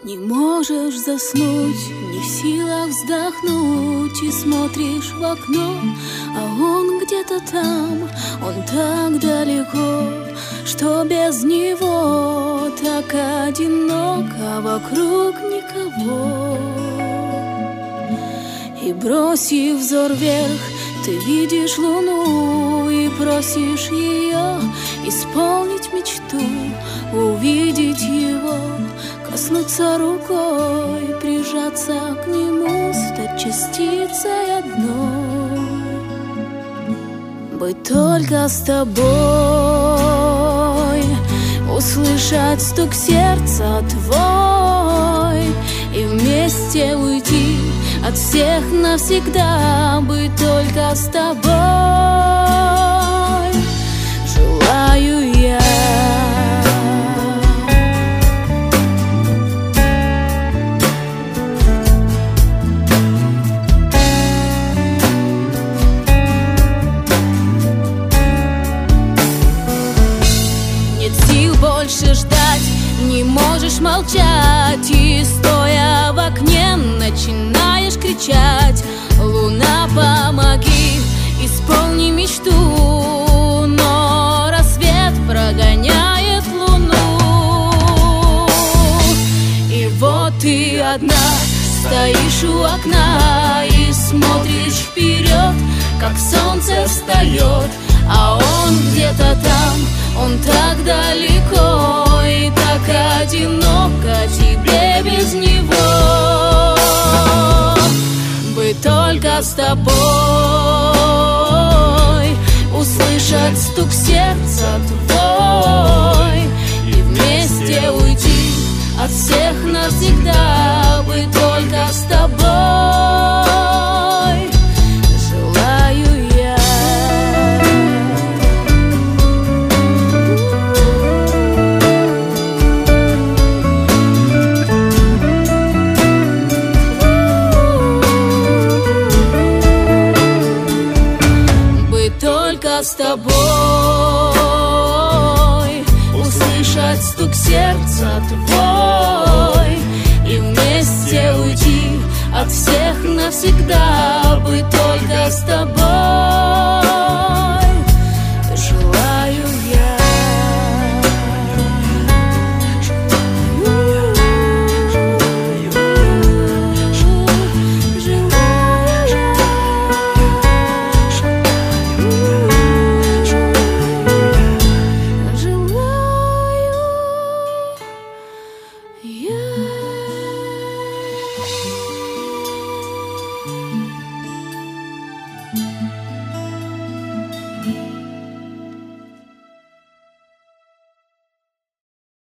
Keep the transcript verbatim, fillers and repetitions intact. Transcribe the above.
Не можешь заснуть, не в силах вздохнуть, и смотришь в окно, а он где-то там, он так далеко, что без него так одиноко, вокруг никого. И бросив взор вверх, ты видишь луну и просишь ее исполнить мечту, увидеть его, коснуться рукой, прижаться к нему, стать частицей одной. Быть только с тобой, услышать стук сердца твой и вместе уйти от всех навсегда. Быть только с тобой желаю я. Больше ждать, не можешь молчать, и стоя в окне начинаешь кричать: луна, помоги, исполни мечту. Но рассвет прогоняет луну, и вот ты одна стоишь у окна и смотришь вперед, как солнце встает, а он где-то там, он так далеко и так одиноко тебе без него. Быть только с тобой, услышать стук сердца твой и вместе уйти от всех навсегда. Быть только с тобой желаю я. Только с тобой, услышать стук сердца твой и вместе уйти от всех навсегда. Быть только с тобой.